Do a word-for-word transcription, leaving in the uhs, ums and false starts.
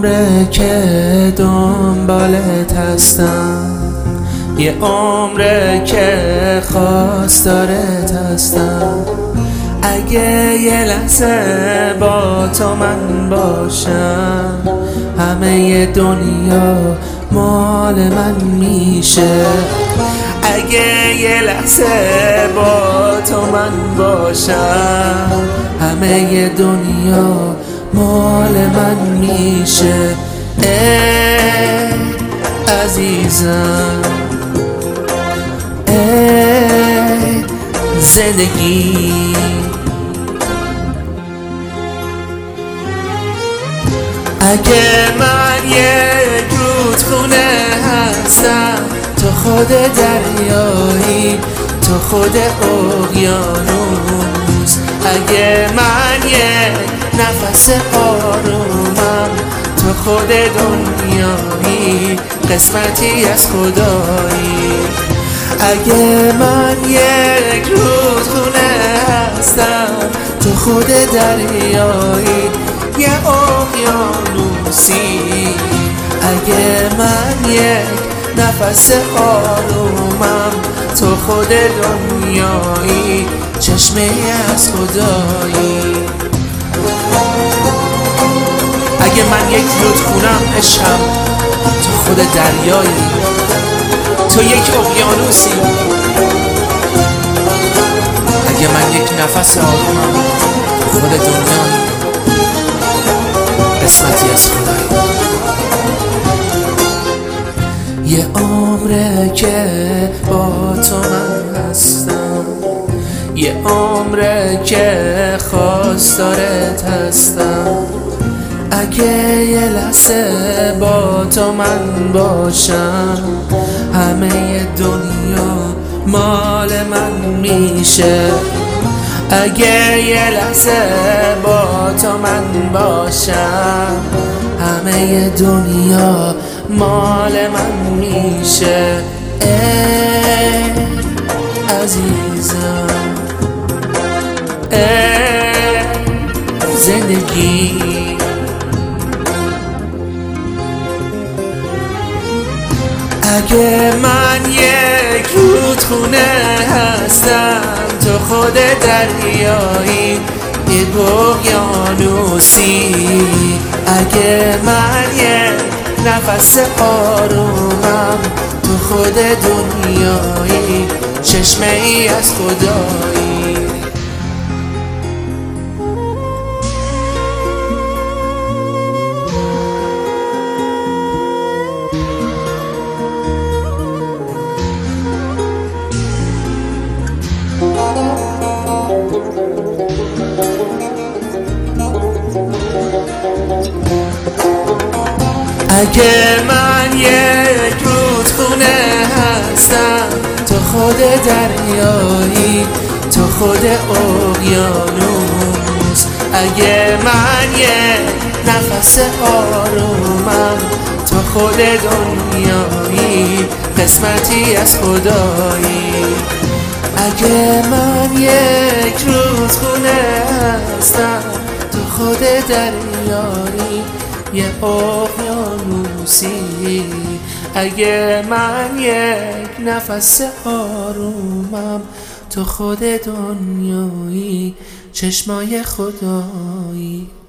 عمره که دنبالت هستم، یه عمره که خواستارت هستم. اگه یه لحظه با تو من باشم، همه دنیا مال من میشه. اگه یه لحظه با تو من باشم، همه دنیا مال من میشه. ای عزیزم، ای زندگی، اگه من یک رودخونه هستم، تو خود دریایی، تو خود اقیانوس. اگه من یک نفس آرومم، تو خود دنیایی، قسمتی از خدایی. اگه من یک رودخونه هستم، تو خود دریایی، یه اقیانوسی. اگه من یک نفس آرومم، تو خود دنیایی، چشمه از خدایی. اگه من یک رودخونم عشقم، تو خود دریایی، تو یک اقیانوسی. اگه من یک نفس آرومم، تو خود دنیایی، قسمتی از خدایی. یه عمره که با تو من هستم، یه عمره که خواستارت هستم. اگه یه لحظه با تو من باشم، همه دنیا مال من میشه. اگه یه لحظه با تو من باشم، همه دنیا مال من میشه. ای عزیزم، ای زندگی، اگه من یک رودخونه هستم، تو خود دریایی، یک اقیانوسی. اگه من یک نفس آرومم، تو خود دنیایی، چشمه ای از خدایی. اگه من یک رودخونه هستم، تو خود دریایی، تو خود اقیانوس. اگه من یک نفس آرومم، تو خود دنیایی، قسمتی از خدایی. اگه من یک رودخونه هستم، تو خود دریایی، یه اقیانوسی. اگه من یک نفس آرومم، تو خود دنیایی، چشمای خدایی.